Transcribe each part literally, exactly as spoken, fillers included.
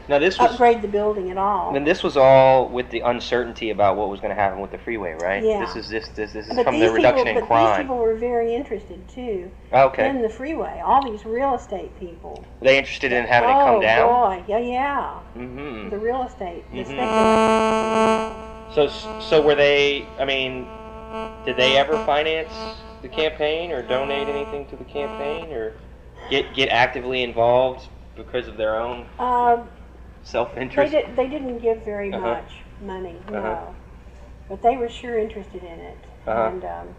Now this was upgrade the building at all. then this was all with the uncertainty about what was going to happen with the freeway, right? Yeah. This is this this this is But from these the reduction people, in but these crime. people were very interested too Okay. in the freeway. All these real estate people. Were they interested in having oh, it come down? boy, yeah, yeah. Mm-hmm. The real estate, the Mhm. speculators. So so were they? I mean, did they ever finance the campaign or donate anything to the campaign or get get actively involved because of their own Uh, self-interest? They did. They didn't give very Uh-huh. much money, no, Uh-huh. but they were sure interested in it. Uh-huh. And um,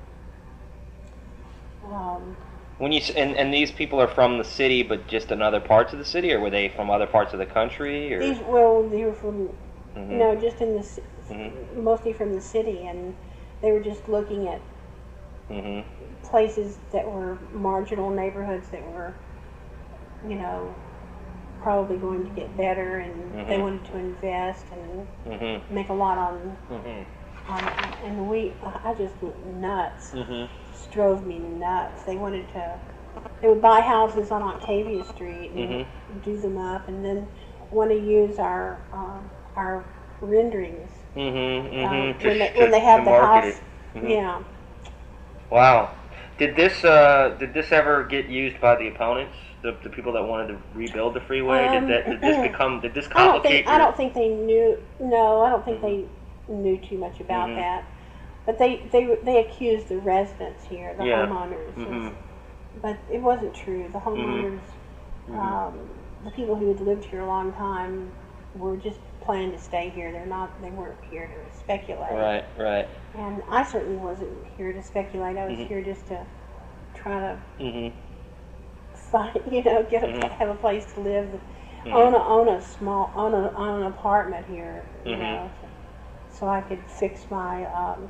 um, When you s- and and these people are from the city, but just in other parts of the city, or were they from other parts of the country? Or these, well, they were from, Mhm. no, just in the, ci- Mhm. mostly from the city, and they were just looking at Mhm. places that were marginal neighborhoods that were, you know, probably going to get better, and they Mhm. wanted to invest and Mhm. make a lot on, Mhm. on and we, I just went nuts. Mhm. Just drove me nuts. They wanted to, they would buy houses on Octavia Street and Mhm. do them up, and then want to use our uh, our renderings Mhm. um, Mhm. when, To- they, to- when they have to the market house. it. Mhm. Yeah. Wow. Did this uh did this ever get used by the opponents? The, the people that wanted to rebuild the freeway? Um, did that did this become did this I don't complicate think I your- don't think they knew. No, I don't think they knew too much about Mhm. that. But they they they accused the residents here, the Yeah. homeowners. Mhm. But it wasn't true. The homeowners, Mhm. um, the people who had lived here a long time, were just planning to stay here. They're not. They weren't here to speculate. Right, right. And I certainly wasn't here to speculate. I was Mhm. here just to try to Mhm. find, you know, get a, Mhm. have a place to live, Mhm. own a own a small own a own an apartment here, you Mhm. know, so I could fix my um,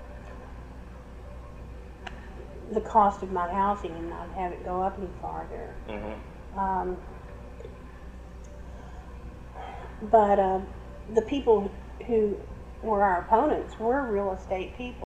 the cost of my housing and not have it go up any farther. Mhm. Um, but uh, the people who were our opponents were real estate people.